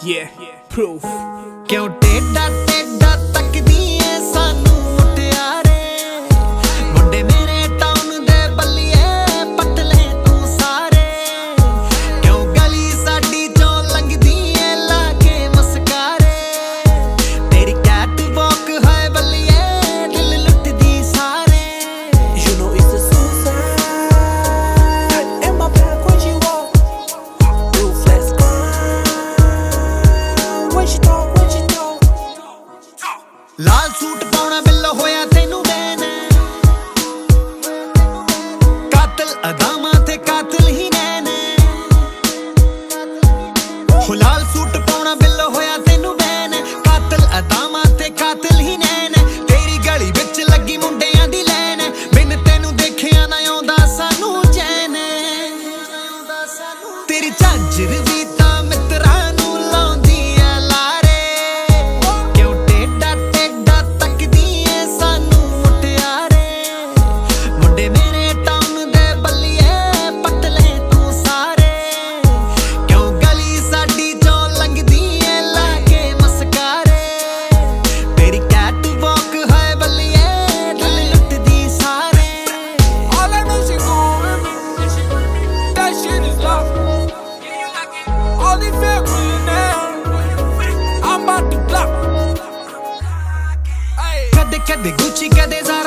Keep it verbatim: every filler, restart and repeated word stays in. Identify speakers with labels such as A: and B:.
A: Yeah, proof.
B: क्यों टेढ़ा टेढ़ा तकदी ऐ सानू मुटियारे मुंडे मेरे टाउन दे बल्लिए पट ले तू सारे क्यों गली साडी चों लंघदी ऐ लाके मस्कारे तेरी कैट वॉक है बल्लिए दिल लुटदी सारे
C: You know it's a suicide in my back when she walk. Ruthless when she talk, when she talk.
B: लाल सूट पाउणा बिल्लो होया तैनू बैन कातिल अदामा ते कातिल ही नैन हो लाल सूट पाउणा बिल्लो होया तैनू बैन कातिल अदामा ते कातिल ही नैन तेरी गली विच लगी मुंडियां दी लैन बिन तैनू देखिया ना आउंदा सानू चैन तेरी झांजर वी तां मित्तरां नू लाउंदी ऐ लारे क्यों टेढ़ा टेढ़ा तकदी ऐ सानू मुटियारे मुंडे मेरे टाउन दे बल्लिए पट ले तू सारे क्यों गली साडी चों लंघदी ऐ लाके मस्कारे तेरी कैट वॉक है बल्लिए दिल लुटदी सारे
C: All I know she going with me. That shit is love. All these family now. I'm about to block. Hey.
B: कदे कदे गुची कदे